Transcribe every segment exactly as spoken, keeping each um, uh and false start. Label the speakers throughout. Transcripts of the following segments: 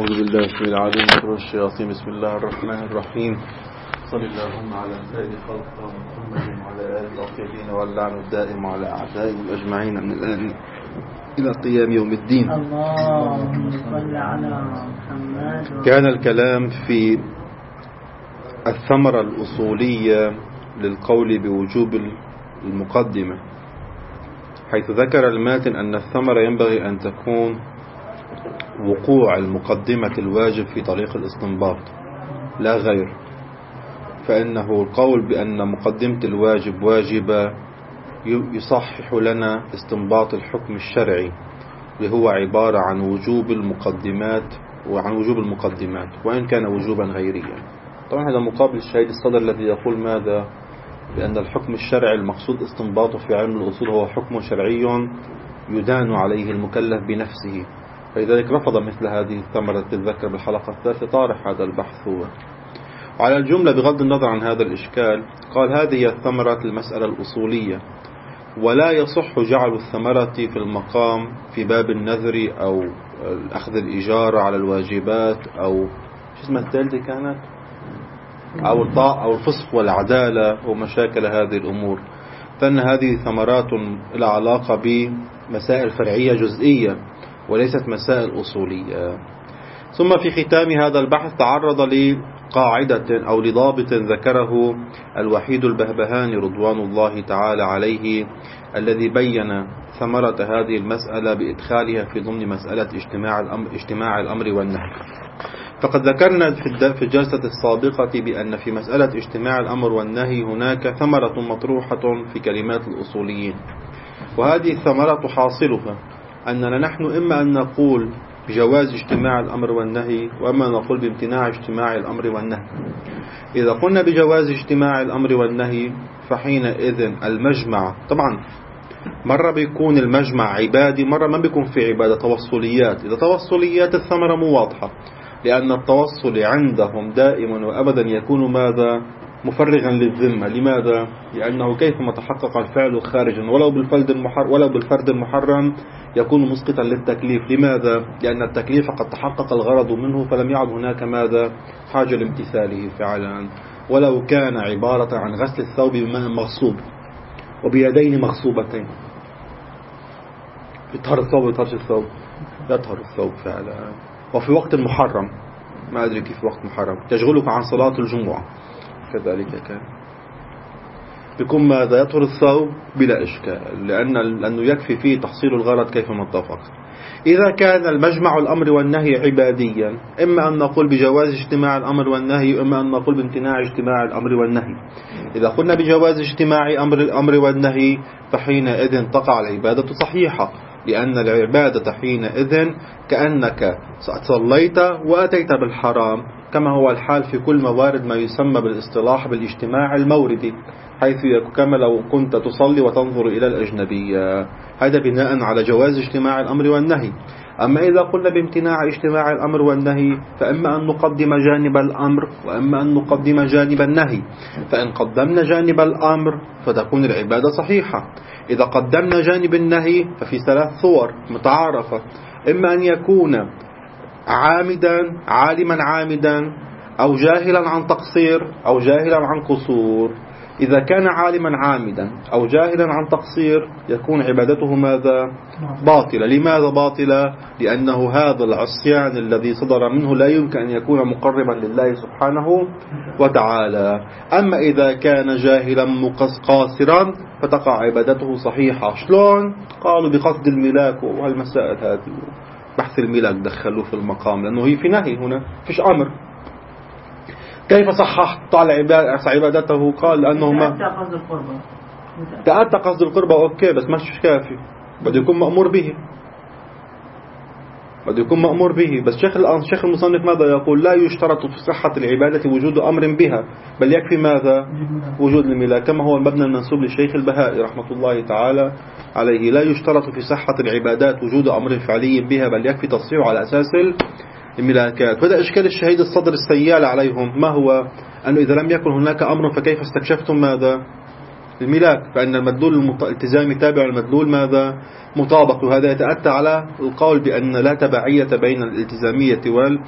Speaker 1: أعوذ بالله السميع العليم من شرور الشياطين. بسم الله الرحمن الرحيم. صل اللهم على سيد خلق محمد وعلى آله الطيبين واللعن الدائم على أعدائهم أجمعين من الآن إلى قيام يوم الدين.
Speaker 2: اللهم صل على محمد.
Speaker 1: كان الكلام في الثمرة الأصولية للقول بوجوب المقدمة، حيث ذكر الماتن أن الثمرة ينبغي أن تكون وقوع المقدمة الواجب في طريق الاستنباط لا غير، فإنه القول بأن مقدمة الواجب واجبة يصحح لنا استنباط الحكم الشرعي اللي هو عبارة عن وجوب المقدمات وعن وجوب المقدمات وإن كان وجوبا غيريا. طبعا هذا مقابل الشهيد الصدر الذي يقول ماذا؟ بأن الحكم الشرعي المقصود استنباطه في علم الأصول هو حكم شرعي يدان عليه المكلف بنفسه، فلذلك رفض مثل هذه الثمرة تتذكر بالحلقة الثالثة طارح هذا البحث هو. وعلى الجملة بغض النظر عن هذا الإشكال قال هذه الثمرة المسألة الأصولية، ولا يصح جعل الثمرة في المقام في باب النذر أو أخذ الإجارة على الواجبات أو شو اسمها الثالثة كانت أو الطاعة أو الفسق والعدالة ومشاكل هذه الأمور، فإن هذه ثمرات لها علاقة بمسائل فرعية جزئية وليست مسائل أصولية. ثم في ختام هذا البحث تعرض لقاعدة أو لضابط ذكره الوحيد البهبهاني رضوان الله تعالى عليه، الذي بين ثمرة هذه المسألة بإدخالها في ضمن مسألة اجتماع الأمر, اجتماع الأمر والنهي. فقد ذكرنا في الجلسة السابقة بأن في مسألة اجتماع الأمر والنهي هناك ثمرة مطروحة في كلمات الأصوليين، وهذه الثمرة حاصلها أننا نحن إما أن نقول بجواز اجتماع الأمر والنهي وإما نقول بامتناع اجتماع الأمر والنهي. إذا قلنا بجواز اجتماع الأمر والنهي فحينئذ المجمع طبعا مرة بيكون المجمع عبادي، مرة ما بيكون في عبادة توصليات. إذا توصليات الثمرة مو واضحة، لأن التوصل عندهم دائما وأبدا يكون ماذا؟ مفرغا للذمة. لماذا؟ لأنه كيفما تحقق الفعل خارجا ولو بالفرد المحرم ولو بالفرد المحرم يكون مسقطا للتكليف. لماذا؟ لأن التكليف قد تحقق الغرض منه فلم يعد هناك ماذا؟ حاجة لامتثاله فعلا، ولو كان عبارة عن غسل الثوب بماء مغصوب وبيدين مغصوبتين. يطهر الثوب ويطهرش الثوب؟ يطهر الثوب فعلا. وفي وقت محرم، ما أدري كيف وقت محرم، تشغلك عن صلاة الجمعة كذلك كان بيكون ماذا؟ يطهر الثوب بلا إشكال، لأن لأنه يكفي فيه تحصيل الغرض كيفما اتفق. إذا كان المجمع الأمر والنهي عباديا إما أن نقول بجواز اجتماع الأمر والنهي إما أن نقول بامتناع اجتماع الأمر والنهي. إذا قلنا بجواز اجتماع أمر الأمر والنهي فحينئذ تقع العبادة صحيحة، لأن العبادة حينئذ كأنك صليت وأتيت بالحرام، كما هو الحال في كل موارد ما يسمى بالاصطلاح بالاجتماع الموردي، حيث كما لو كنت تصلي وتنظر إلى الأجنبية. هذا بناء على جواز اجتماع الأمر والنهي. أما إذا قلنا بامتناع اجتماع الأمر والنهي فإما أن نقدم جانب الأمر وإما أن نقدم جانب النهي. فإن قدمنا جانب الأمر فتكون العبادة صحيحة. إذا قدمنا جانب النهي ففي ثلاث صور متعارفة، إما أن يكون عامدا عالما عامدا أو جاهلا عن تقصير أو جاهلا عن قصور. إذا كان عالما عامدا أو جاهلا عن تقصير يكون عبادته ماذا؟ باطلة. لماذا باطلة؟ لأنه هذا العصيان الذي صدر منه لا يمكن أن يكون مقربا لله سبحانه وتعالى. أما إذا كان جاهلا قاصرا فتقع عبادته صحيحة. شلون؟ قالوا بقصد الملاك وهالمسائل هذه، بحث الملاك دخلوه في المقام لأنه هي في نهي هنا فيش أمر. كيف صححت على عبادته؟ قال لأنه ما تأتى قصد القربة أوكي، بس مش كافي، بده يكون مأمور به، بده يكون مأمور به. بس شيخ الشيخ المصنف ماذا يقول؟ لا يشترط في صحة العبادة وجود أمر بها، بل يكفي ماذا؟ وجود الملاك، كما هو المبنى المنسوب للشيخ البهائي رحمة الله تعالى عليه. لا يشترط في صحة العبادات وجود أمر فعلي بها، بل يكفي تصحيحه على أساس الملاكات. وهذا إشكال الشهيد الصدر السيال عليهم، ما هو؟ أنه إذا لم يكن هناك أمر فكيف استكشفتم ماذا؟ الملاك، فإن المدلول الالتزامي تابع للمدلول ماذا؟ مطابق، وهذا يتأتى على القول بأن لا تبعية بين الالتزامية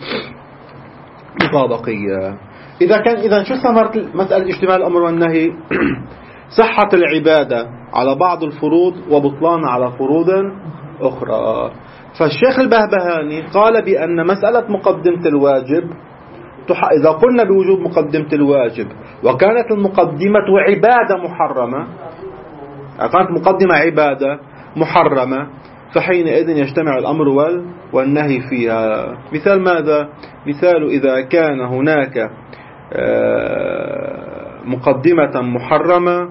Speaker 1: والمطابقية. إذا كان إذا شو ثمرة مسألة اجتماع الأمر والنهي؟ صحة العبادة على بعض الفروض وبطلان على فروض أخرى. فالشيخ البهبهاني قال بأن مسألة مقدمة الواجب، إذا قلنا بوجوب مقدمة الواجب وكانت المقدمة عبادة محرمة، كانت مقدمة عبادة محرمة، فحينئذ يجتمع الأمر والنهي فيها. مثال ماذا؟ مثال إذا كان هناك مقدمة محرمة،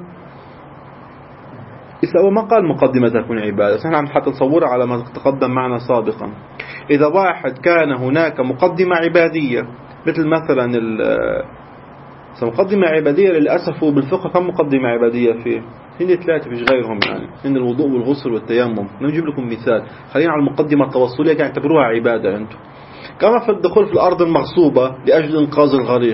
Speaker 1: إذا ما قال مقدمة تكون عبادة، نحن حتى نصورها على ما تقدم معنا سابقا. إذا واحد كان هناك مقدمة عبادية، مثل مثلا مقدمة عبادية، للأسف بالفقه كم مقدمة عبادية فيه؟ هن ثلاثة فيش غيرهم، يعني هن الوضوء والغسل والتيمم. نجيب لكم مثال، خلينا على المقدمة التوصلية كان اعتبروها عبادة أنتم. كما في الدخول في الأرض المغصوبة لأجل إنقاذ الغريق،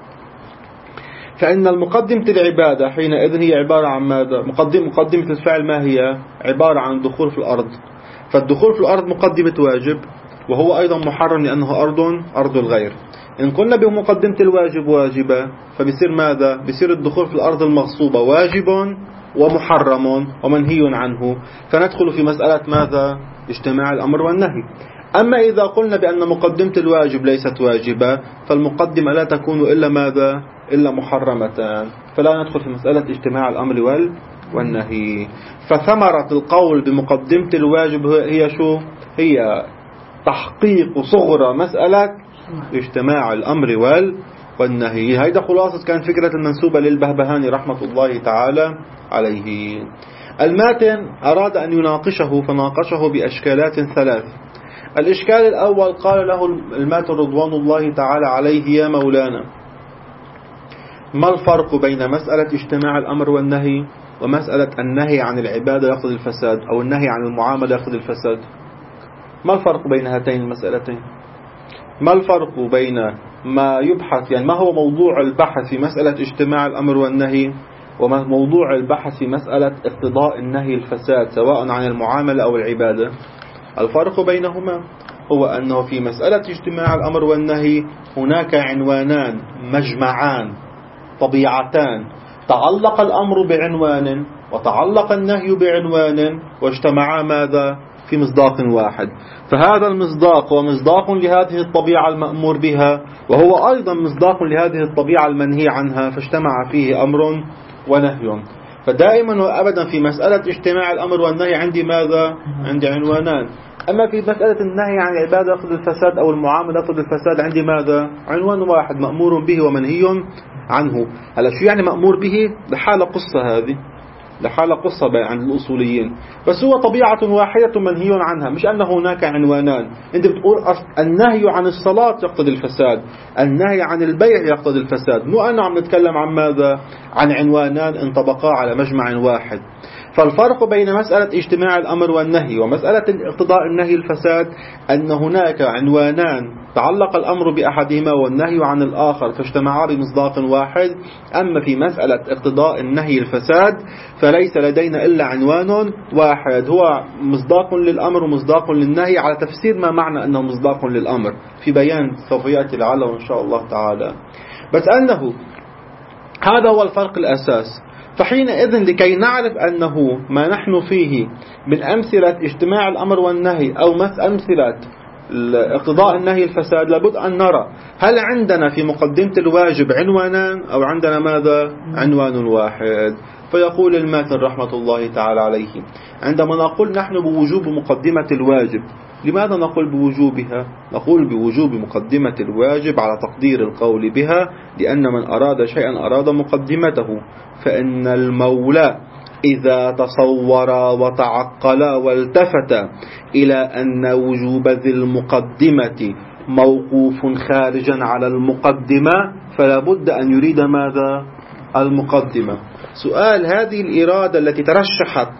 Speaker 1: فإن المقدمة العبادة حينئذ هي عبارة عن ماذا؟ مقدمة مقدمة الفعل ما هي؟ عبارة عن الدخول في الأرض. فالدخول في الأرض مقدمة واجب، وهو أيضا محرم لأنه أرض أرض الغير. إن قلنا بمقدمة الواجب واجبة، فبصير ماذا؟ بصير الدخول في الأرض المغصوبة واجب ومحرم ومنهي عنه، فندخل في مسألة ماذا؟ اجتماع الأمر والنهي. أما إذا قلنا بأن مقدمة الواجب ليست واجبة، فالمقدمة لا تكون إلا ماذا؟ إلا محرمة، فلا ندخل في مسألة اجتماع الأمر والنهي. فثمرة القول بمقدمة الواجب هي شو؟ هي تحقيق صغرى مسألة اجتماع الأمر والنهي. هيدا خلاصة كان فكرة المنسوبة للبهبهاني رحمة الله تعالى عليه. الماتن أراد أن يناقشه فناقشه بأشكالات ثلاث. الإشكال الأول قال له الماتن رضوان الله تعالى عليه: يا مولانا، ما الفرق بين مسألة اجتماع الأمر والنهي ومسألة النهي عن العبادة يقتضي الفساد أو النهي عن المعاملة يقتضي الفساد؟ ما الفرق بين هاتين المسألتين؟ ما الفرق بين ما يبحث، يعني ما هو موضوع البحث في مسألة اجتماع الأمر والنهي وموضوع البحث في مسألة اقتضاء النهي الفساد سواء عن المعاملة أو العبادة؟ الفرق بينهما هو أنه في مسألة اجتماع الأمر والنهي هناك عنوانان مجمعان طبيعتان، تعلق الأمر بعنوان وتعلق النهي بعنوان واجتمعا ماذا؟ في مصداق واحد. فهذا المصداق هو مصداق لهذه الطبيعة المأمور بها، وهو أيضا مصداق لهذه الطبيعة المنهي عنها، فاجتمع فيه أمر ونهي. فدائما وأبدا في مسألة اجتماع الأمر والنهي عندي ماذا؟ عندي عنوانان. أما في مسألة النهي عن العبادة يقتضي الفساد أو المعاملة يقتضي الفساد عندي ماذا؟ عنوان واحد مأمور به ومنهي عنه. هلا شو يعني مأمور به؟ لحالة قصة، هذه لحالة قصة عند الأصوليين، بس هو طبيعة واحدة منهي عنها، مش أن هناك عنوانان. أنت بتقول النهي عن الصلاة يقتضي الفساد، النهي عن البيع يقتضي الفساد، مو أنه عم نتكلم عن ماذا؟ عن عنوانان انطبقا على مجمع واحد. فالفرق بين مسألة اجتماع الأمر والنهي ومسألة اقتضاء النهي الفساد أن هناك عنوانان تعلق الأمر بأحدهما والنهي عن الآخر فاجتمعا بمصداق واحد. أما في مسألة اقتضاء النهي الفساد فليس لدينا إلا عنوان واحد، هو مصداق للأمر ومصداق للنهي، على تفسير ما معنى أنه مصداق للأمر في بيان سوف يأتي لعله إن شاء الله تعالى. بس أنه هذا هو الفرق الأساس. فحينئذ لكي نعرف أنه ما نحن فيه من أمثلة اجتماع الأمر والنهي أو أمثلة اقتضاء النهي الفساد، لابد أن نرى هل عندنا في مقدمة الواجب عنوانان أو عندنا ماذا؟ عنوان واحد. فيقول الماتن رحمة الله تعالى عليه: عندما نقول نحن بوجوب مقدمة الواجب، لماذا نقول بوجوبها؟ نقول بوجوب مقدمة الواجب على تقدير القول بها، لأن من أراد شيئا أراد مقدمته. فإن المولى إذا تصور وتعقل والتفت إلى أن وجوب ذي المقدمة موقوف خارجا على المقدمة فلا بد أن يريد ماذا؟ المقدمة. سؤال: هذه الإرادة التي ترشحت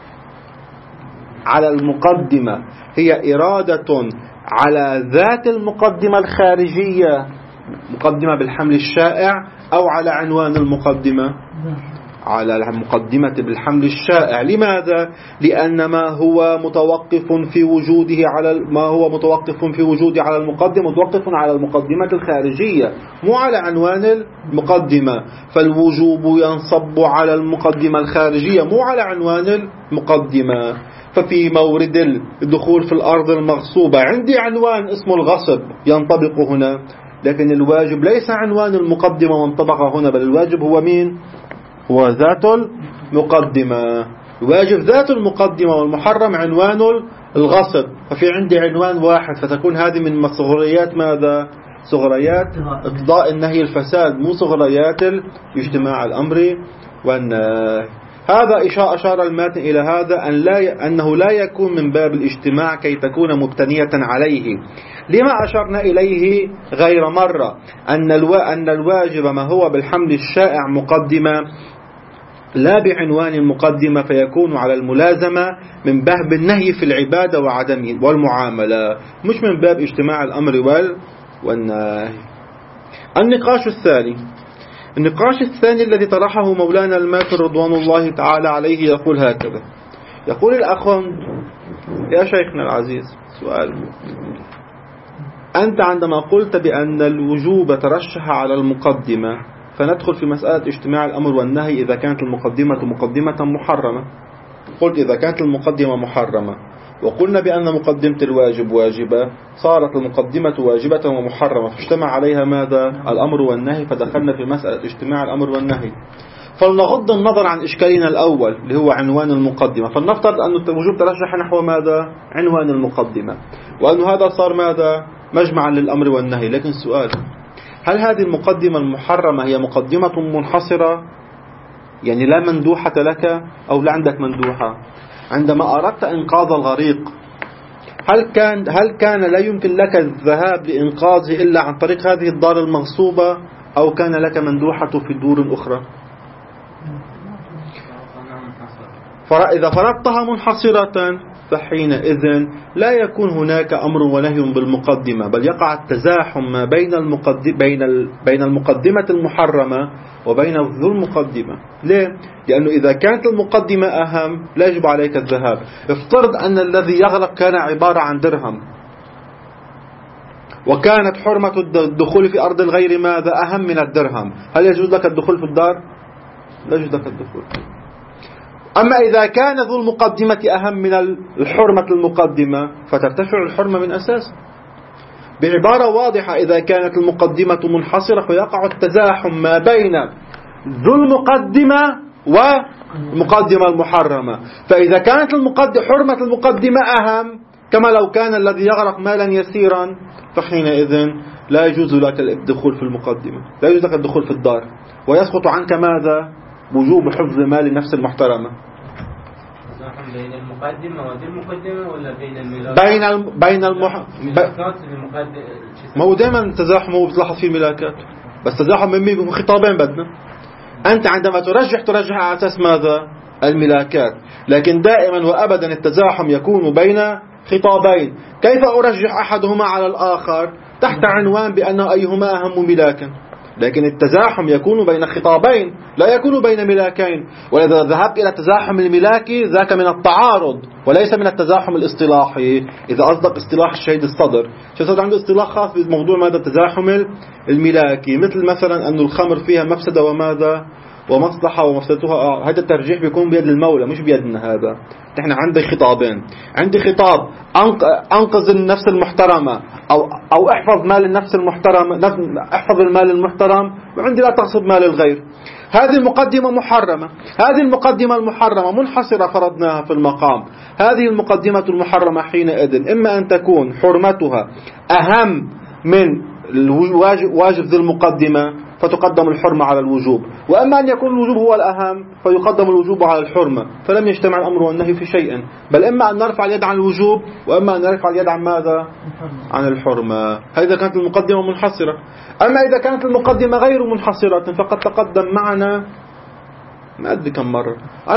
Speaker 1: على المقدمة هي إرادة على ذات المقدمة الخارجية، مقدمة بالحمل الشائع، أو على عنوان المقدمة؟ على المقدمة بالحمل الشائع. لماذا؟ لأن ما هو متوقف في وجوده على ما هو متوقف في وجوده على المقدمة متوقف على المقدمة الخارجية مو على عنوان المقدمة، فالوجوب ينصب على المقدمة الخارجية مو على عنوان المقدمة. ففي مورد الدخول في الأرض المغصوبة عندي عنوان اسمه الغصب ينطبق هنا، لكن الواجب ليس عنوان المقدمة منطبق هنا، بل الواجب هو مين؟ هو ذات المقدمة. الواجب ذات المقدمة، والمحرم عنوان الغصب. ففي عندي عنوان واحد، فتكون هذه من صغريات ماذا؟ صغريات إقضاء النهي الفساد، مو صغريات اجتماع الأمر والنهي. هذا إشاء أشار الماتن إلى هذا أن لا أنه لا يكون من باب الاجتماع كي تكون مبتنية عليه. لما أشرنا إليه غير مرة أن الوا أن الواجب ما هو بالحمل الشائع مقدمة لا بعنوان المقدمة، فيكون على الملازمة من باب النهي في العبادة وعدم والمعاملة، مش من باب اجتماع الأمر والنهي. النقاش الثاني النقاش الثاني الذي طرحه مولانا الماتن رضوان الله تعالى عليه يقول هكذا. يقول الأخ: يا شيخنا العزيز، سؤال: أنت عندما قلت بأن الوجوب ترشح على المقدمة، فندخل في مسألة اجتماع الأمر والنهي إذا كانت المقدمة مقدمة محرمة. قلت إذا كانت المقدمة محرمة وقلنا بأن مقدمة الواجب واجبة، صارت المقدمة واجبة ومحرمة، فاجتمع عليها ماذا؟ الأمر والنهي، فدخلنا في مسألة اجتماع الأمر والنهي. فلنغض النظر عن إشكالنا الأول اللي هو عنوان المقدمة، فلنفترض أن الوجوب ترشح نحو ماذا؟ عنوان المقدمة، وأن هذا صار ماذا؟ مجمعا للأمر والنهي. لكن السؤال: هل هذه المقدمة المحرمة هي مقدمة منحصرة، يعني لا مندوحة لك، أو لا عندك مندوحة؟ عندما أردت إنقاذ الغريق، هل كان هل كان لا يمكن لك الذهاب لإنقاذه إلا عن طريق هذه الدار المغصوبة، أو كان لك مندوحة في دور أخرى؟ فإذا فرضتها منحصرة فحينئذ لا يكون هناك أمر ونهي بالمقدمة، بل يقع التزاحم ما بين المقدم بين بين المقدمة المحرمة وبين ذو المقدمة. ليه؟ لأنه إذا كانت المقدمة أهم لا يجب عليك الذهاب. افترض أن الذي يغرق كان عبارة عن درهم، وكانت حرمة الدخول في أرض الغير ماذا؟ أهم من الدرهم، هل يجوز لك الدخول في الدار؟ لا يجوز لك الدخول. أما إذا كان ذو المقدمة أهم من الحرمة المقدمة فترتفع الحرمة من أساس. بعبارة واضحة، إذا كانت المقدمة منحصرة فيقع التزاحم ما بين ذو المقدمة والمقدمة المحرمة. فإذا كانت المقدمة حرمة المقدمة أهم، كما لو كان الذي يغرق مالا يسيرا، فحينئذ لا يجوز لك الدخول في المقدمة، لا يجوز لك الدخول في الدار، ويسقط عنك ماذا؟ وجوب حفظ مال النفس المحترمة.
Speaker 3: بين المقدمة وذي المقدمة، ولا بين الميلاد؟
Speaker 1: بين الم... بين المح... ب... ما هو دائما تزاحم، هو بتلاحظ فيه ملاكات، بس تزاحم من مين؟ خطابين بدنا. أنت عندما ترجح ترجح على أساس ماذا؟ الملاكات. لكن دائما وأبدا التزاحم يكون بين خطابين. كيف أرجح أحدهما على الآخر؟ تحت عنوان بأنه أيهما أهم ملاكا. لكن التزاحم يكون بين خطابين، لا يكون بين ملاكين. وإذا ذهبت إلى التزاحم الملاكي ذاك من التعارض وليس من التزاحم الاصطلاحي. إذا أصدق اصطلاح الشهيد الصدر، الشهيد عنده اصطلاح خاص بموضوع ماذا؟ التزاحم الملاكي، مثل مثلا أن الخمر فيها مفسدة وماذا؟ ومصلحة، ومفسدتها هذا الترجيح بيكون بيد المولى مش بيدنا. هذا نحن عندي خطابين، عندي خطاب أنقذ النفس المحترمة أو أو احفظ مال النفس المحترم، احفظ المال المحترم، وعندي لا تغصب مال الغير. هذه المقدمة محرمة، هذه المقدمة المحرمة منحصرة فرضناها في المقام. هذه المقدمة المحرمة حينئذ إما أن تكون حرمتها أهم من واجب ذي المقدمة فتقدم الحرمة على الوجوب، وأما أن يكون الوجوب هو الأهم فيقدم الوجوب على الحرمة، فلم يجتمع الأمر والنهي في شيء، بل إما أن نرفع اليد عن الوجوب وإما أن نرفع اليد عن ماذا؟ عن الحرمة. هذا كانت المقدمة منحصرة. أما إذا كانت المقدمة غير منحصرة فقد تقدم معنا ما أدري كم مرة،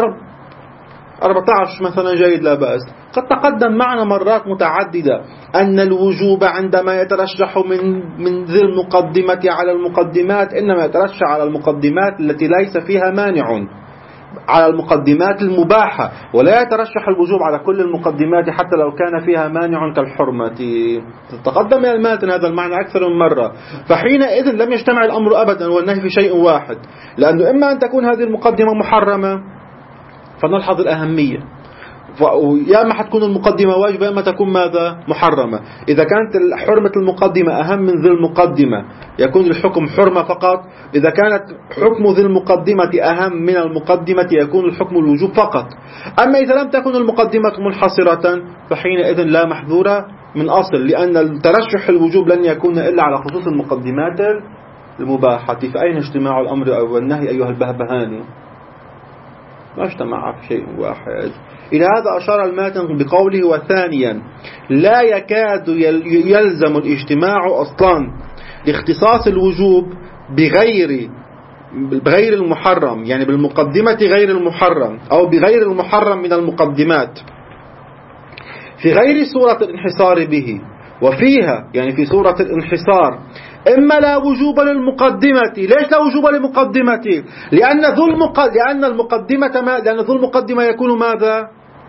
Speaker 1: أربعة عشر مثلا جيد لا بأس، قد تقدم معنا مرات متعددة أن الوجوب عندما يترشح من من ذي المقدمة على المقدمات إنما يترشح على المقدمات التي ليس فيها مانع، على المقدمات المباحة، ولا يترشح الوجوب على كل المقدمات حتى لو كان فيها مانع كالحرمة. تقدم من الماتن هذا المعنى أكثر من مرة. فحينئذ لم يجتمع الأمر أبدا والنهي في شيء واحد، لأنه إما أن تكون هذه المقدمة محرمة فنلحظ الأهمية، يا اما حتكون المقدمة واجبة يا اما تكون ماذا؟ محرمة. إذا كانت حرمة المقدمة أهم من ذي المقدمة يكون الحكم حرمة فقط، إذا كانت حكم ذي المقدمة أهم من المقدمة يكون الحكم الوجوب فقط. أما إذا لم تكن المقدمة منحصرة فحينئذ لا محذورة من أصل، لأن الترشح الوجوب لن يكون إلا على خصوص المقدمات المباحة. فأين اجتماع الأمر والنهي أيها البهبهاني؟ ما اجتمع في شيء واحد. إلى هذا أشار الماتن بقوله: وثانيا لا يكاد يلزم الاجتماع أصلا لاختصاص الوجوب بغير بغير المحرم، يعني بالمقدمة غير المحرم أو بغير المحرم من المقدمات في غير صورة الانحصار به، وفيها يعني في صورة الانحصار إما لا وجوب للمقدمة. ليش لا وجوب للمقدمة؟ لأن ذو المقدمة لأن المقدمة ما لأن ذو المقدمة يكون ماذا؟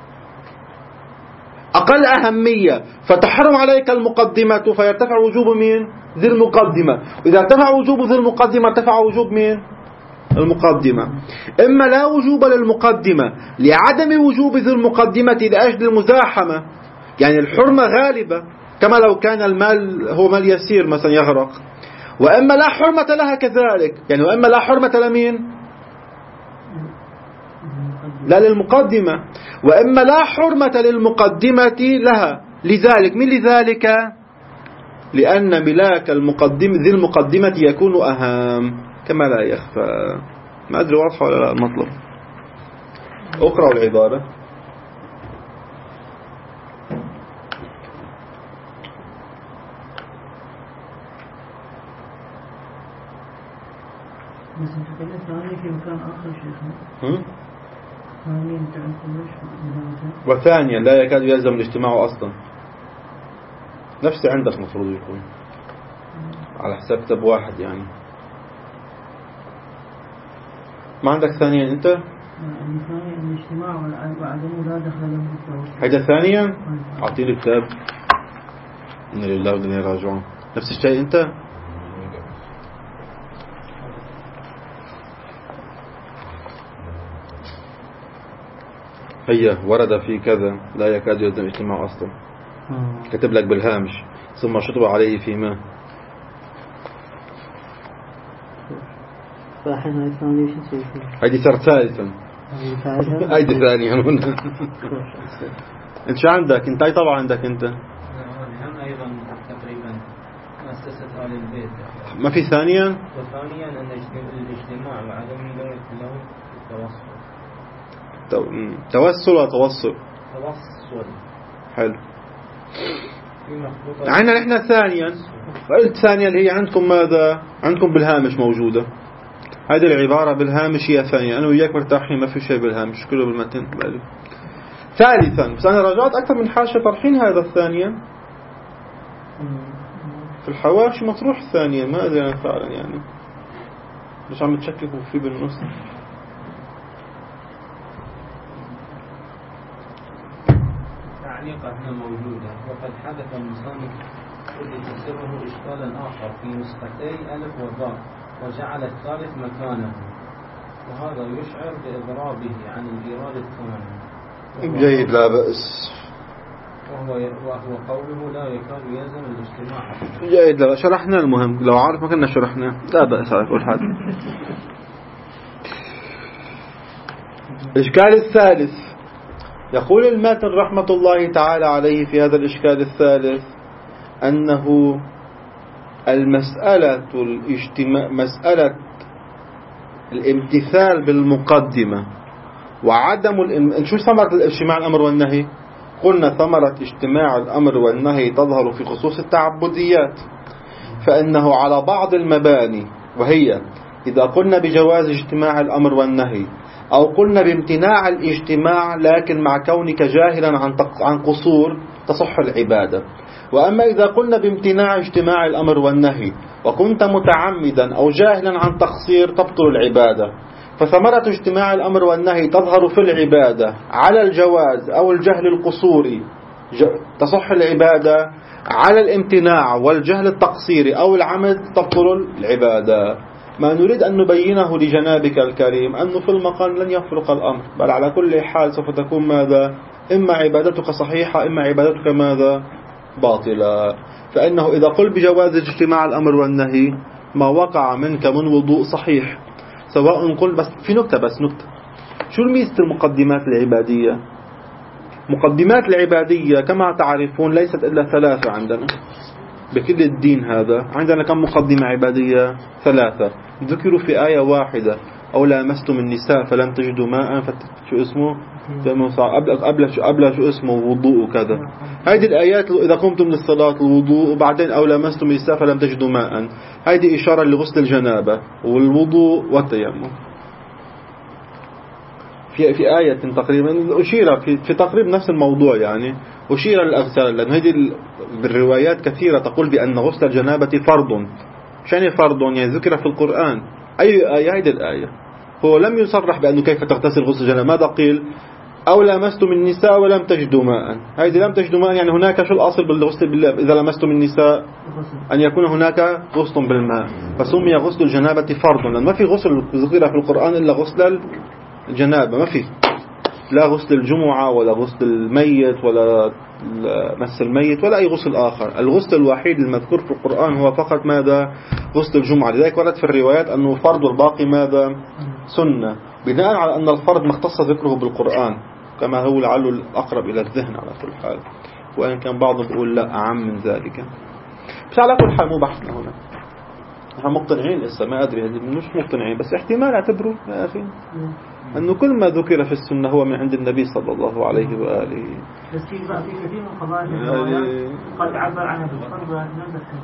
Speaker 1: أقل أهمية، فتحرم عليك المقدمة فيرتفع وجوب مين؟ ذي المقدمة. وإذا ارتفع وجوب ذي المقدمة ارتفع وجوب مين؟ المقدمة. إما لا وجوب للمقدمة لعدم وجوب ذي المقدمة لأجل المزاحمة، يعني الحرمة غالبة كما لو كان المال هو مال يسير مثلا يغرق، وإما لا حرمة لها كذلك، يعني وإما لا حرمة لمين؟ لا للمقدمة، وإما لا حرمة للمقدمة لها. لذلك من لذلك؟ لأن ملاك المقدم ذي المقدمة يكون أهم كما لا يخفى. ما أدري واضحة ولا لا المطلب؟ أقرأ العبارة.
Speaker 2: بس انت قلت ثاني في مكان آخر شيخنا. ثاني انت عندك
Speaker 1: وثانيا لا يكاد يلزم الاجتماع أصلا. نفس عندك مفروض يكون على حساب كتاب واحد، يعني ما عندك ثانيا أنت؟
Speaker 2: ثانيا الاجتماع وعدمه لا دخل له بالتوسط.
Speaker 1: هيدا ثانيا؟ أعطيني كتاب. إن لله وإنا إليه راجعون. نفس الشيء أنت؟ هي ورد في كذا لا يكاد يلزم اجتماع أصلا. كتب لك بالهامش ثم شطب عليه فيما. هيدي صارت ثالثا. هيدي ثانيا. انت شو عندك؟ انت اي طبعا عندك انت؟
Speaker 3: هم ايضا تقريبا مؤسسة آل البيت.
Speaker 1: ما في ثانيا؟
Speaker 3: وثانيا ان الاجتماع وعدم له التوسط.
Speaker 1: توسل ولا توسل؟
Speaker 3: توسل.
Speaker 1: حلو. عندنا نحن ثانيا، قلت ثانيا اللي هي عندكم ماذا؟ عندكم بالهامش موجودة. هذه العبارة بالهامش هي ثانيا. أنا وياك مرتاحين ما في شيء بالهامش كله بالمتن. ثالثا بس أنا رجعت أكثر من حاشة طرحين هذا الثانيا في الحواشي مطروح ثانيا. ما أدري أنا فعلا يعني مش عم تشككوا فيه بالنص.
Speaker 3: تعليقة هنا موجودة. وقد حدث المصنف الذي تسره إشكالا آخر في نسختي ألف وضاء وجعل الثالث مكانه، وهذا يشعر بإضرابه عن الإيراد الثاني.
Speaker 1: جيد لا بأس.
Speaker 3: وهو وهو قوله لا يكاد يلزم الاجتماع.
Speaker 1: جيد لا شرحنا. المهم لو عارف ما كنا شرحنا لا بأس على كل حال. الإشكال الثالث يقول الماتن رحمة الله تعالى عليه في هذا الإشكال الثالث أنه المسألة الاجتماع مسألة الامتثال بالمقدمة وعدم الام... شو ثمرة الاجتماع الأمر والنهي؟ قلنا ثمرة اجتماع الأمر والنهي تظهر في خصوص التعبديات، فإنه على بعض المباني، وهي إذا قلنا بجواز اجتماع الأمر والنهي أو قلنا بامتناع الاجتماع لكن مع كونك جاهلا عن عن قصور تصح العبادة. وأما إذا قلنا بامتناع اجتماع الأمر والنهي وكنت متعمدا أو جاهلا عن تقصير تبطل العبادة. فثمرة اجتماع الأمر والنهي تظهر في العبادة على الجواز أو الجهل القصوري تصح العبادة، على الامتناع والجهل التقصيري أو العمد تبطل العبادة. ما نريد أن نبينه لجنابك الكريم أنه في المقام لن يفرق الأمر، بل على كل حال سوف تكون ماذا؟ إما عبادتك صحيحة إما عبادتك ماذا؟ باطلة. فإنه إذا قل بجواز اجتماع الأمر والنهي ما وقع منك من وضوء صحيح، سواء قل بس في نكتة بس نكتة شو الميزة المقدمات العبادية؟ مقدمات العبادية كما تعرفون ليست إلا ثلاثة عندنا بكل الدين هذا. عندنا كم مقدمة عبادية؟ ثلاثة، ذكروا في آية واحدة: أو لامستم النساء فلم تجدوا ماء فت... شو اسمه قبل قبل شو قبل شو اسمه وضوء وكذا. هذه الآيات إذا قمتم للصلاة الوضوء، وبعدين أو لامستم النساء فلم تجدوا ماء، هذه إشارة لغسل الجنابة والوضوء والتيمم. في في آية تقريبا أشير في في تقريبا نفس الموضوع، يعني أشير للأغسال، لأن هذه بالروايات كثيرة تقول بأن غسل الجنابة فرض. شان فرض يعني ذكر في القرآن. أي آية؟ هذه الآية. هو لم يصرح بأنه كيف تغتسل غسل الجنابة، ماذا قيل؟ أو لامستم النساء ولم تجدوا ماء. هذه لم تجدوا ماء يعني هناك شو الأصل بالغسل بالله إذا لمستم النساء؟ أن يكون هناك غسل بالماء، فسمي غسل الجنابة فرض، لأن ما في غسل ذكر في القرآن إلا غسل الجنابة، ما في لا غسل الجمعة ولا غسل الميت ولا مس الميت ولا أي غسل آخر. الغسل الوحيد المذكور في القرآن هو فقط ماذا؟ غسل الجمعة. لذلك ورد في الروايات أنه فرض والباقي ماذا؟ سنة، بناء على أن الفرض مختص ذكره بالقرآن كما هو لعله الأقرب إلى الذهن على كل حال، وإن كان بعضهم يقول لا أعم من ذلك. بس على كل حال مو بحثنا هنا، نحن مقتنعين لسه، ما أدري مش مقتنعين بس احتمال اعتبروا يا أخي أنه كل ما ذكر في السنة هو من عند النبي صلى الله عليه وآله.
Speaker 2: بس في بقى في كثير من قضايا قد عبر عنها بالفرض ونزل في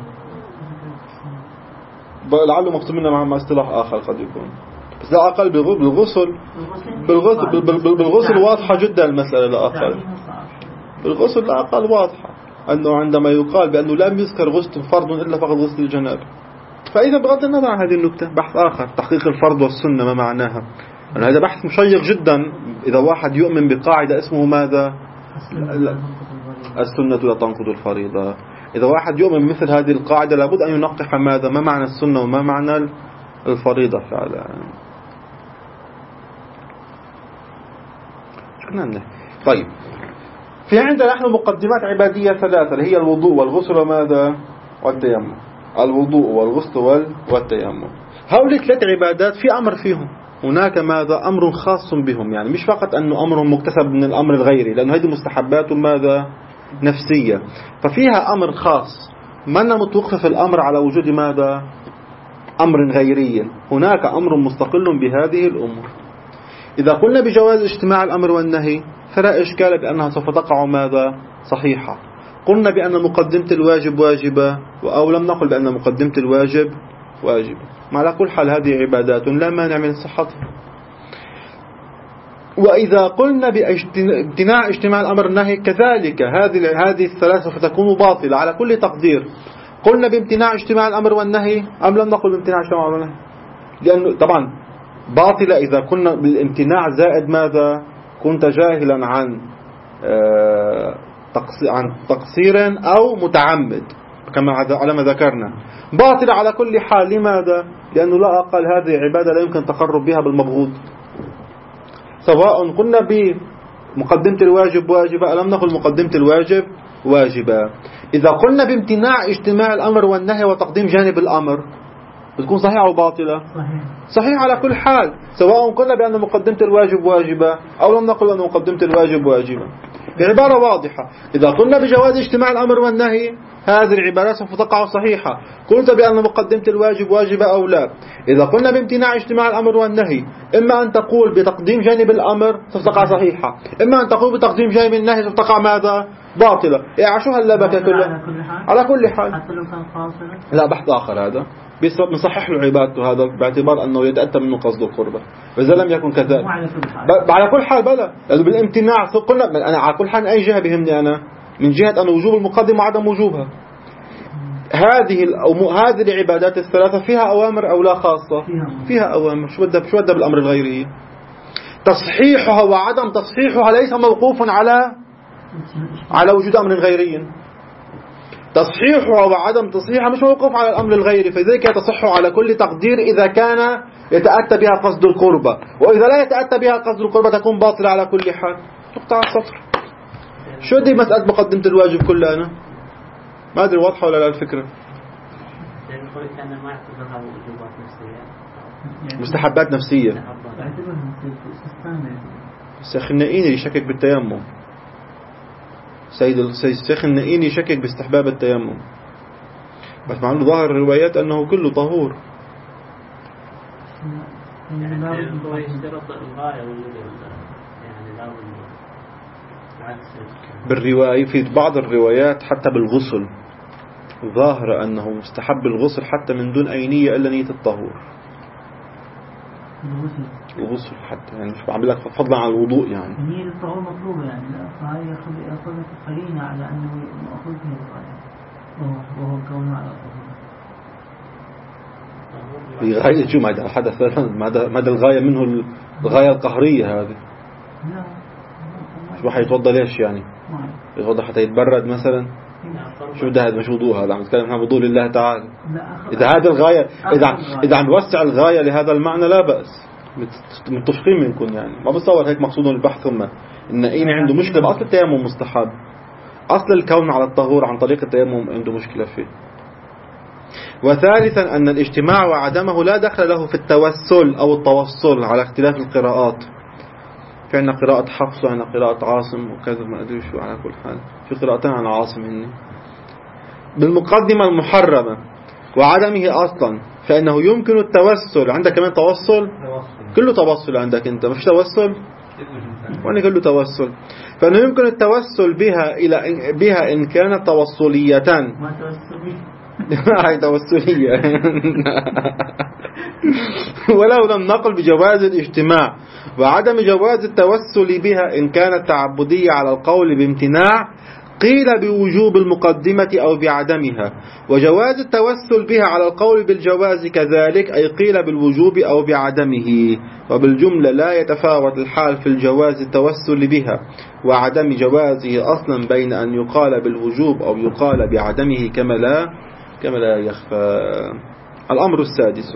Speaker 2: القرآن،
Speaker 1: لعله مقصود منا مع اصطلاح آخر قد يكون، بس لا أقل بالغسل بالغسل بالغسل واضحة جدا المسألة. لا أقل بالغسل لا أقل واضحة أنه عندما يقال بأنه لم يذكر غسل فرض إلا فقط غسل الجنابة، فإذا بغض النظر عن هذه النكتة بحث آخر تحقيق الفرض والسنة ما معناها. يعني هذا بحث مشيق جدا إذا واحد يؤمن بقاعدة اسمه ماذا؟ السنة لا تنقض الفريضة. إذا واحد يؤمن مثل هذه القاعدة لابد أن ينقح ماذا؟ ما معنى السنة وما معنى الفريضة فعلا. طيب في عندنا نحن مقدمات عبادية ثلاثة اللي هي الوضوء والغسل وماذا؟ والتيمم. الوضوء والغسل والتيمم، هؤلاء ثلاث عبادات في أمر فيهم، هناك ماذا؟ أمر خاص بهم، يعني مش فقط أنه أمر مكتسب من الأمر الغيري، لأنه هذه مستحبات ماذا؟ نفسية، ففيها أمر خاص ما متوقف في الأمر على وجود ماذا؟ أمر غيري، هناك أمر مستقل بهذه الأمور. إذا قلنا بجواز اجتماع الأمر والنهي فلا إشكال بأنها سوف تقع ماذا؟ صحيحة. قلنا بأن مقدمة الواجب واجبة، أو لم نقل بأن مقدمة الواجب واجبة. على كل حال هذه عبادات لا مانع من صحتها. وإذا قلنا بامتناع اجتماع الأمر والنهي كذلك هذه هذه الثلاثة فتكون باطلة على كل تقدير. قلنا بامتناع اجتماع الأمر والنهي أم لم نقل بامتناع اجتماع الأمر والنهي؟ لأنه طبعا باطلة إذا كنا بالامتناع زائد ماذا؟ كنت جاهلا عن عن تقصير أو متعمد كما على ما ذكرنا. باطلة على كل حال. لماذا؟ لأنه لا أقل هذه عبادة لا يمكن تقرب بها بالمبغوض، سواء قلنا بمقدمة الواجب واجبة ألم نقل مقدمة الواجب واجبة. إذا قلنا بامتناع اجتماع الأمر والنهي وتقديم جانب الأمر بتكون صحيحة أو باطلة؟ صحيح. صحيح على كل حال، سواء قلنا بأن مقدمة الواجب واجبة أو لم نقل أن مقدمة الواجب واجبة. بعبارة واضحة إذا قلنا بجواز اجتماع الأمر والنهي هذه العبارات سوف تقع صحيحة. قلت بأن مقدمة الواجب واجبة أو لا. إذا قلنا بامتناع اجتماع الأمر والنهي إما أن تقول بتقديم جانب الأمر سوف تقع صحيحة، إما أن تقول بتقديم جانب النهي سوف تقع ماذا؟ باطلة. يعني شو هاللبكة كلها؟ على كل حال حتى لو كان قاصرا لا بحث آخر هذا بنصحح له عبادته هذا باعتبار أنه يتأتى منه قصد القربة، وإذا لم يكن كذلك على كل حال بلا. لأنه بالامتناع قلنا أنا على كل حال أي جهة بهمني أنا من جهة أن وجوب المقدمة وعدم وجوبها. هذه هذه العبادات الثلاثة فيها أوامر أو لا خاصة؟ فيها أوامر. شو بدها شو بدها بالأمر الغيري؟ تصحيحها وعدم تصحيحها ليس موقوف على على وجود أمر غيري. تصحيحها وعدم تصحيحها مش موقوف على الأمر الغيري، فلذلك تصح على كل تقدير إذا كان يتأتى بها قصد القربة، وإذا لا يتأتى بها قصد القربة تكون باطلة على كل حال. تقطع السطر. شو دي مسألة مقدمة الواجب كلها؟ أنا ما أدري واضحة ولا لا الفكرة؟ مستحبات نفسية. الشيخ النائيني يشكك بالتيمم. سيد الشيخ النائيني يشكك باستحباب التيمم، بس مع انه ظاهر الروايات انه كله طهور. بالرواية في بعض الروايات حتى بالغسل ظاهر أنه مستحب الغسل حتى من دون أي نية إلا نية الطهور. الغسل حتى يعني مش بعمل لك فضلا عن الوضوء يعني.
Speaker 2: نية الطهور مطلوبة يعني، لا فهي يأخذ قرينة على أنه مأخوذ من الغاية وهو كونه على الطهور.
Speaker 1: الغاية شو ماذا حدث؟ ماذا الغاية منه؟ الغاية القهرية هذه.
Speaker 2: لا
Speaker 1: شو راح يتوضى ليش يعني؟ يتوضى حتى يتبرد مثلا؟ شو ده؟ هذا مش وضوء، هذا عم نتكلم عن وضوء لله تعالى. إذا هذا الغاية إذا إذا عم نوسع الغاية لهذا المعنى لا بأس، متفقين منكم يعني. ما بتصور هيك مقصود البحث. ثم النائين عنده مشكلة بأصل التيمم مستحب، أصل الكون على الطهور عن طريق التيمم عنده مشكلة فيه. وثالثا أن الاجتماع وعدمه لا دخل له في التوسل أو التوصل على اختلاف القراءات. في عندنا قراءة حفص وعندنا قراءة عاصم وكذا ما أدري شو. على كل حال في قراءتين عن عاصم هني. بالمقدمة المحرمة وعدمه أصلا فإنه يمكن التوسل. عندك كمان توسل؟ كله توسل عندك أنت، ما فيش توسل؟ وأنا كله توسل. فإنه يمكن التوسل بها إلى بها إن كانت توصلية.
Speaker 2: ما توسلية
Speaker 1: هاي توسلية. ولو لم نقل بجواز الاجتماع وعدم جواز التوسل بها إن كانت تعبدية على القول بامتناع قيل بوجوب المقدمة أو بعدمها، وجواز التوسل بها على القول بالجواز كذلك، أي قيل بالوجوب أو بعدمه. وبالجملة لا يتفاوت الحال في الجواز التوسل بها وعدم جوازه أصلا بين أن يقال بالوجوب أو يقال بعدمه كما لا كما لا يخفى. الأمر السادس،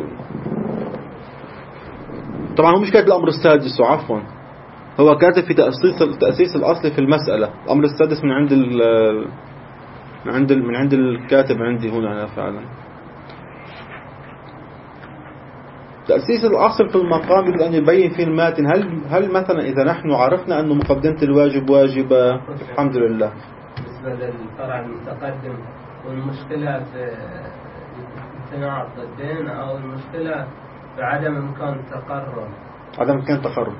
Speaker 1: طبعا هو مش كاتب الأمر السادس عفوا، هو كاتب في تأسيس تأسيس الأصل في المسألة. الأمر السادس من عند ال من عند ال من عند الكاتب عندي هنا أنا فعلا. تأسيس الأصل في المقام يريد أن يبين في الماتن هل هل مثلا إذا نحن عرفنا أن مقدمة الواجب واجبة الحمد لله.
Speaker 3: بالنسبة للفرع المتقدم والمشكلة في امتناع الضدين أو المشكلة في عدم إمكان التقرب.
Speaker 1: عدم إمكان التقرب.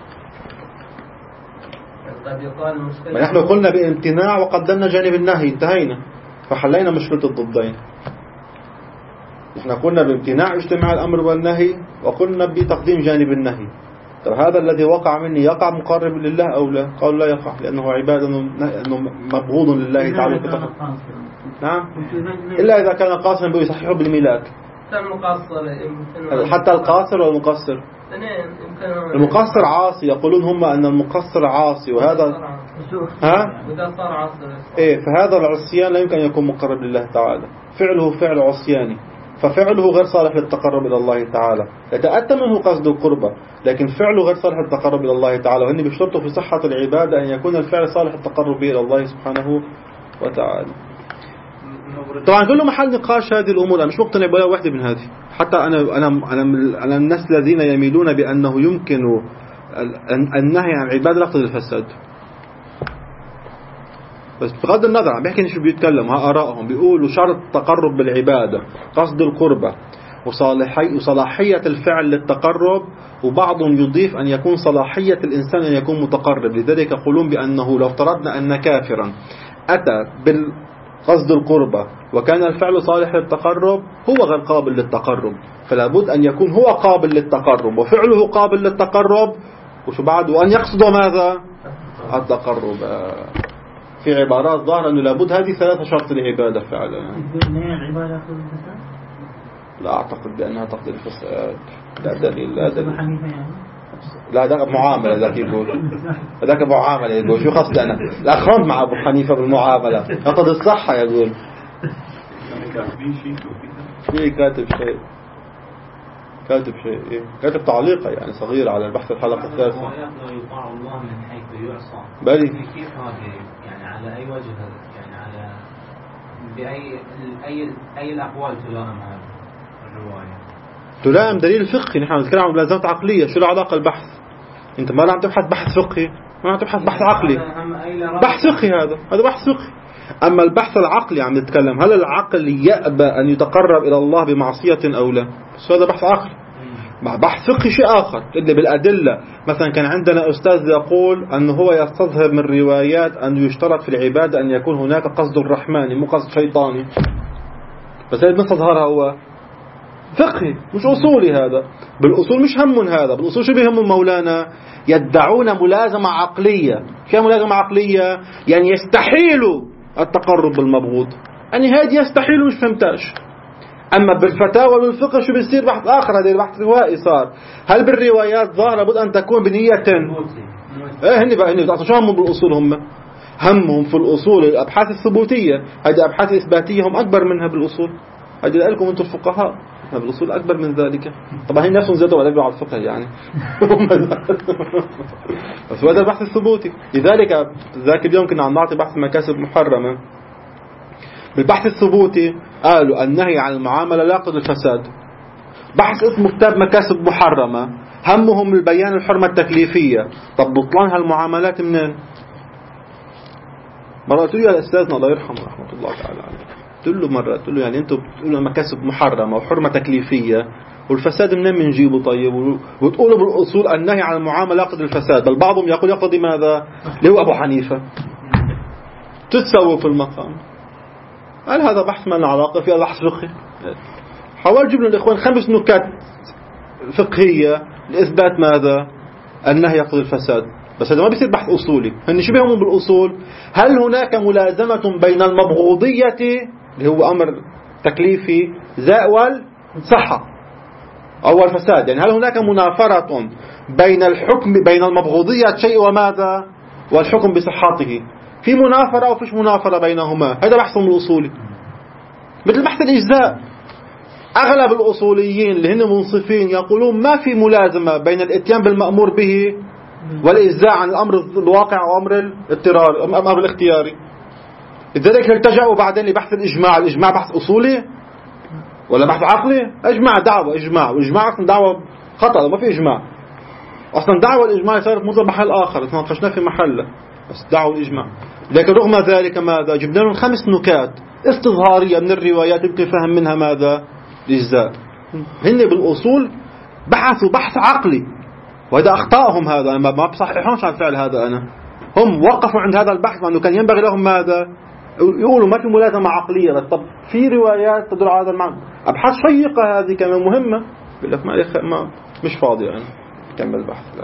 Speaker 3: قد يقال المشكلة.
Speaker 1: ما نحن قلنا بامتناع وقدمنا جانب النهي انتهينا فحلينا مشكلة الضدين. نحن قلنا بامتناع اجتماع الأمر والنهي وقلنا بتقديم جانب النهي. طب هذا الذي وقع مني يقع مقرب لله أو لا؟ قالوا لا يقع لأنه عبادة أنه مبغوض لله تعالى. نعم إلا إذا كان قاصرا بيصححه بالميلاد. حتى القاصر والمقصر المقصر عاصي. يقولون هم أن المقصر عاصي وهذا ها إيه فهذا العصيان لا يمكن أن يكون مقرب لله تعالى. فعله فعل عصياني ففعله غير صالح للتقرب إلى الله تعالى. يتأتى منه قصد القربة لكن فعله غير صالح للتقرب إلى الله تعالى. وهن بيشترطوا في صحة العبادة أن يكون الفعل صالح للتقرب به إلى الله سبحانه وتعالى. طبعا كله محل نقاش هذه الأمور. أنا مش مقتنع بولا واحدة من هذه. حتى أنا أنا أنا أنا الناس الذين يميلون بأنه يمكن النهي عن العبادة لا يقتضي الفساد. بس بغض النظر عم بيحكي شو بيتكلم ها آرائهم بيقولوا شرط التقرب بالعبادة قصد القربة وصلاحي وصلاحية الفعل للتقرب، وبعضهم يضيف أن يكون صلاحية الإنسان أن يكون متقرب. لذلك يقولون بأنه لو افترضنا أن كافرا أتى بالقصد القربة وكان الفعل صالح للتقرب هو غير قابل للتقرب، فلا بد أن يكون هو قابل للتقرب وفعله قابل للتقرب وشو بعد وأن يقصد ماذا؟ التقرب. في عبارات ظاهرة أنه لابد هذه ثلاثة شرط العبادة فعلا يعني.
Speaker 2: العبادة تقتضي الفساد؟
Speaker 1: لا أعتقد بأنها تقتضي الفساد. لا دليل لا دليل.
Speaker 2: يعني.
Speaker 1: لا ذاك معاملة ذاك يقول ذاك معاملة يقول شو قصدي أنا الأخوان مع أبو حنيفة بالمعاملة يقتضي الصحة يقول في كاتب شيء كاتب شيء إيه؟ كاتب تعليقة يعني صغير على البحث الحلقة الثالثة.
Speaker 3: يطاع الله من حيث يعصى.
Speaker 1: بلي
Speaker 3: كيف هذه يعني على أي وجه يعني على بأي أي أي الأقوال تلائم هذه الرواية؟
Speaker 1: تلائم دليل فقهي. نحن نتكلم عن ملازمات عقلية. شو العلاقة البحث؟ أنت ما عم تبحث بحث فقهي ما عم تبحث بحث عقلي. بحث فقهي هذا هذا بحث فقهي. أما البحث العقلي عم نتكلم هل العقل يأبى أن يتقرب إلى الله بمعصية أو لا؟ بس هذا بحث عقلي. بحث فقهي شيء آخر اللي بالأدلة. مثلا كان عندنا أستاذ يقول أنه هو يستظهر من روايات أن يشترط في العبادة أن يكون هناك قصد الرحمن مو قصد شيطاني. بس هذا مستظهرها هو فقهي مش أصولي. هذا بالأصول مش هم هذا. بالأصول شو بيهم مولانا؟ يدعون ملازمة عقلية. شو ملازمة عقلية؟ يعني يستحيل التقرب بالمبغوض. يعني هذه يستحيل مش فهمتاش. أما بالفتاوى والفقه شو بيصير بحث آخر. هذا البحث روائي صار. هل بالروايات ظاهرة بد أن تكون بنية إيه هني بقى هني شو همهم بالأصول؟ هم همهم في الأصول الأبحاث الثبوتية. هذه أبحاث إثباتية هم أكبر منها بالأصول. هذه لكم أنتم الفقهاء بالأصول أكبر من ذلك. طبعا هي نفسهم زادوا ولا يبقوا على الفقه يعني. بس هذا البحث الثبوتي. لذلك ذاك اليوم كنا عم نعطي بحث مكاسب محرمة. بالبحث الثبوتي قالوا النهي عن المعاملة لا يقتضي الفساد. بحث اسمه كتاب مكاسب محرمة همهم البيان الحرمة التكليفية. طب بطلان هالمعاملات منين؟ مرة قلت له يا أستاذنا الله يرحمه رحمة الله تعالى عليه قلت له مرة قلت له يعني أنتم بتقولوا مكاسب محرمة وحرمة تكليفية والفساد منين بنجيبه؟ طيب وتقولوا بالأصول النهي عن المعاملة يقتضي الفساد. بل بعضهم يقول يقتضي ماذا؟ اللي هو أبو حنيفة. تتسووا في المقام. قال هذا بحث ما له علاقة فيه. بحث فقهي. حاول جبنا الإخوان خمس نكات فقهية لإثبات ماذا؟ النهي يقتضي الفساد. بس هذا ما بيصير بحث أصولي. هن شو بيهمهم بالأصول؟ هل هناك ملازمة بين المبغوضية اللي هو أمر تكليفي زائل صحة أو الفساد؟ يعني هل هناك منافرة بين الحكم بين المبغوضية شيء وماذا والحكم بصحته؟ في منافرة أو فيش منافرة بينهما؟ هذا بحثهم الأصولي. مثل بحث الإجزاء. أغلب الأصوليين اللي هن منصفين يقولون ما في ملازمة بين الاتيان بالمأمور به والإجزاء عن الأمر الواقع وأمر الاضطرار أمر الاختياري. لذلك التجأوا بعدين لبحث الإجماع. الإجماع بحث أصولي ولا بحث عقلي؟ إجماع دعوة إجماع. والإجماع أصلا دعوة خطأ ما في إجماع. أصلا دعوة الإجماع صارت موضوع محل آخر تناقشنا في محله بس دعوة الإجماع. لكن رغم ذلك ماذا؟ جبنا لهم خمس نكات استظهارية من الروايات يمكن فهم منها ماذا؟ الإجزاء. هن بالأصول بحثوا بحث عقلي وهذا أخطاءهم. هذا أنا ما بصححونش عن فعل هذا. أنا هم وقفوا عند هذا البحث وأنه كان ينبغي لهم ماذا؟ يقولوا ما في ملازمة عقلية. طب في روايات تدل على هذا المعنى. أبحاث شيقة هذه كمان مهمة. يقول لك ما, ما مش فاضي يعني كمل بحث. لا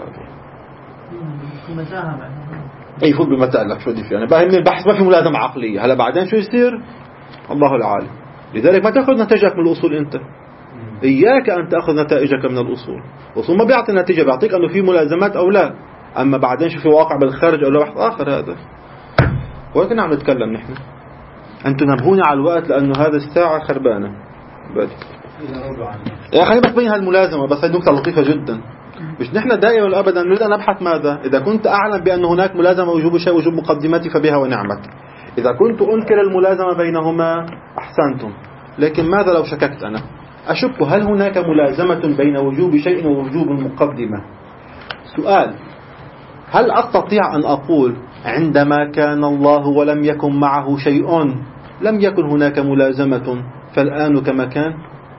Speaker 1: اي يفوت بمتاع لك شو بدي فيه انا بقى. البحث ما في ملازمه عقليه. هلا بعدين شو يصير؟ الله العالم. لذلك ما تاخذ نتائجك من الاصول. انت اياك ان تاخذ نتائجك من الاصول. الاصول ما بيعطي نتيجه بيعطيك انه في ملازمات او لا. اما بعدين شو في واقع بالخارج او لا بحث اخر. هذا ولكن عم نتكلم نحن. انتم نبهوني على الوقت لانه هذا الساعه خربانه. بدي يا خلينا بس بين هالملازمه. بس هي نقطه لطيفه جدا. مش نحن دائما أبدا نريد أن نبحث ماذا؟ إذا كنت أعلم بأن هناك ملازمة وجوب شيء وجوب مقدماتي فبها ونعمت. إذا كنت أنكر الملازمة بينهما أحسنتم. لكن ماذا لو شككت أنا؟ أشك هل هناك ملازمة بين وجوب شيء ووجوب المقدمة؟ سؤال. هل أستطيع أن أقول عندما كان الله ولم يكن معه شيء لم يكن هناك ملازمة فالآن كما كان؟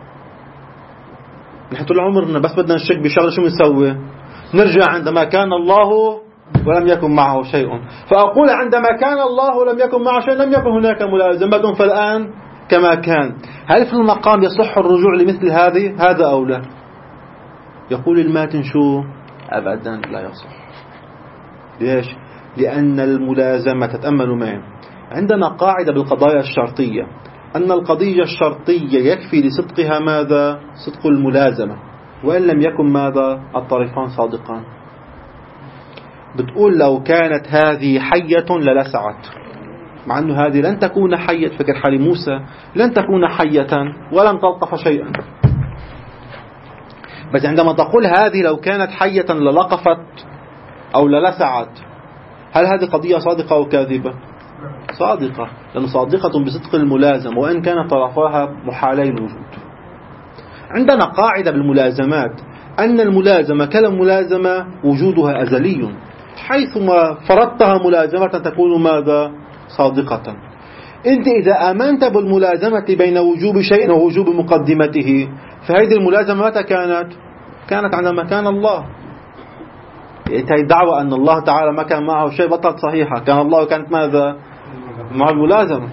Speaker 1: نحن طول عمرنا بس بدنا نشك بشغله شو بنسوي؟ نرجع عندما كان الله ولم يكن معه شيء. فأقول عندما كان الله ولم يكن معه شيء لم يكن هناك ملازمة فالآن كما كان. هل في المقام يصح الرجوع لمثل هذه هذا أو لا؟ يقول الماتن شو؟ أبدا لا يصح. ليش؟ لأن الملازمة، تتأملوا معي، عندنا قاعدة بالقضايا الشرطية أن القضية الشرطية يكفي لصدقها ماذا؟ صدق الملازمة، وإن لم يكن ماذا؟ الطرفان صادقان. بتقول لو كانت هذه حية للسعت، مع أنه هذه لن تكون حية، فكر حالي موسى لن تكون حية ولن تلطف شيئا، بس عندما تقول هذه لو كانت حية للقفت أو للسعت، هل هذه قضية صادقة أو كاذبة؟ صادقة، لأن صادقة بصدق الملازم وإن كان طرفاها محالي الوجود. عندنا قاعدة بالملازمات أن الملازمة كالملازمة وجودها أزلي، حيثما فرضتها ملازمة تكون ماذا؟ صادقة. أنت إذا آمنت بالملازمة بين وجوب شيء ووجوب مقدمته، فهذه الملازمة متى كانت؟ كانت عندما كان الله. هي دعوة أن الله تعالى ما كان معه شيء بطلت صحيحة، كان الله كانت ماذا؟ مع الملازمة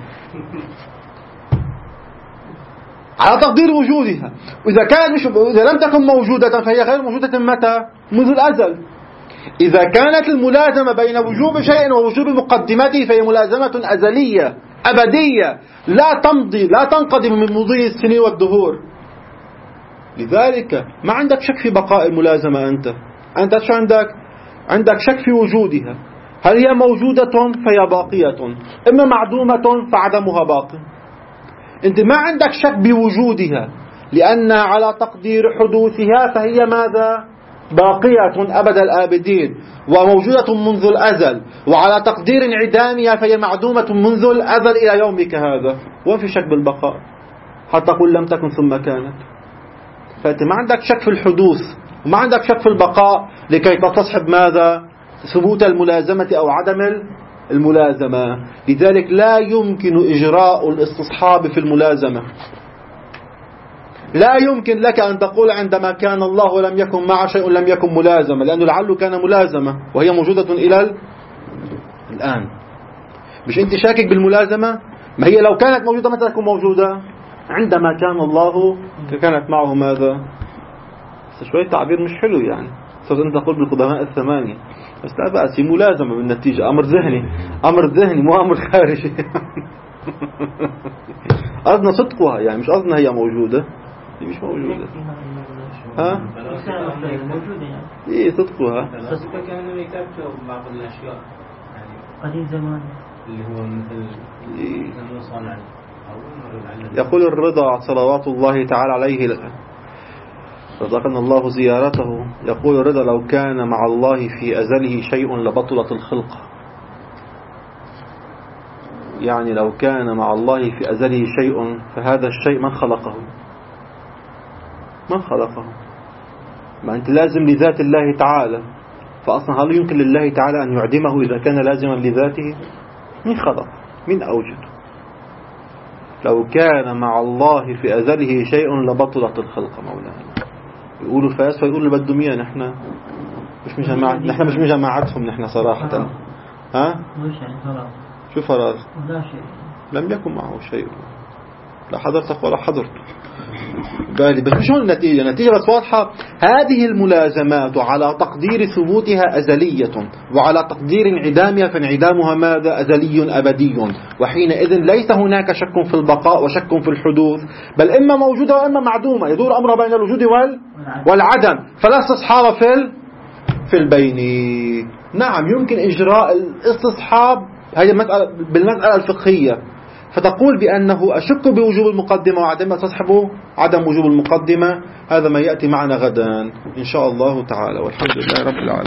Speaker 1: على تقدير وجودها. وإذا كانت مش إذا لم تكن موجودة فهي غير موجودة متى؟ منذ الأزل. إذا كانت الملازمة بين وجوب شيء ووجوب مقدمته فهي ملازمة أزلية أبدية لا تمضي لا تنقضي من مضي السنين والدهور. لذلك ما عندك شك في بقاء الملازمة. أنت أنت شو عندك؟ عندك شك في وجودها. هل هي موجودة فهي باقية، إما معدومة فعدمها باق. أنت ما عندك شك بوجودها، لأن على تقدير حدوثها فهي ماذا؟ باقية أبد الآبدين وموجودة منذ الأزل، وعلى تقدير انعدامها فهي معدومة منذ الأزل إلى يومك هذا. وين في شك بالبقاء؟ حتى قل لم تكن ثم كانت. فأنت ما عندك شك في الحدوث وما عندك شك في البقاء لكي تستصحب ماذا؟ ثبوت الملازمة أو عدم الملازمة. لذلك لا يمكن إجراء الاستصحاب في الملازمة. لا يمكن لك أن تقول عندما كان الله ولم يكن مع شيء لم يكن ملازمة، لأنه لعله كان ملازمة وهي موجودة إلى الآن. مش أنت شاكك بالملازمة؟ ما هي لو كانت موجودة متى تكون موجودة؟ عندما كان الله كانت معه ماذا؟ شوية تعبير مش حلو يعني. صرت أنت تقول بالقدماء الثمانية، بس لا بأس، ملازمة بالنتيجة، أمر ذهني، أمر ذهني مو أمر خارجي. قصدنا صدقها يعني، مش قصدنا هي موجودة، هي مش موجودة. ها؟ إيه صدقها.
Speaker 3: صدقها كانوا يكتبوا بعض الأشياء يعني
Speaker 2: قديم زمان
Speaker 3: اللي هو مثل
Speaker 1: إيه.
Speaker 3: صنع.
Speaker 1: يقول الرضا صلوات الله تعالى عليه رزقنا الله زيارته، يقول الرضا لو كان مع الله في أزله شيء لبطلت الخلقة. يعني لو كان مع الله في أزله شيء فهذا الشيء من خلقه؟ من خلقه؟ ما أنت لازم لذات الله تعالى، فأصلا هل يمكن لله تعالى أن يعدمه إذا كان لازما لذاته؟ من خلق؟ من أوجد؟ لو كان مع الله في أزله شيء لبطلت الخلقة مولانا. يقولوا فاس فيقولوا اللي بدهم اياه. نحن مش مجمع نحن مش مجمعاتهم نحن صراحة. ها؟
Speaker 2: مش يعني فراغ.
Speaker 1: شو فراغ؟
Speaker 2: لا شيء.
Speaker 1: لم يكن معه شيء. لا حضرتك ولا حضرت. بالي بس مش هون النتيجة. النتيجة بس واضحة. هذه الملازمات على تقدير ثبوتها أزلية، وعلى تقدير انعدامها فانعدامها ماذا؟ أزلي أبدي. وحينئذ ليس هناك شك في البقاء وشك في الحدوث، بل إما موجودة وإما معدومة، يدور أمر بين الوجود وال... والعدم، فلا استصحاب في ال... في البين. نعم يمكن إجراء الاستصحاب، هذه المسألة بالمسألة الفقهية، فتقول بأنه أشك بوجوب المقدمة وعدم تصحبه عدم وجوب المقدمة. هذا ما يأتي معنا غدا إن شاء الله تعالى، والحمد لله رب العالمين.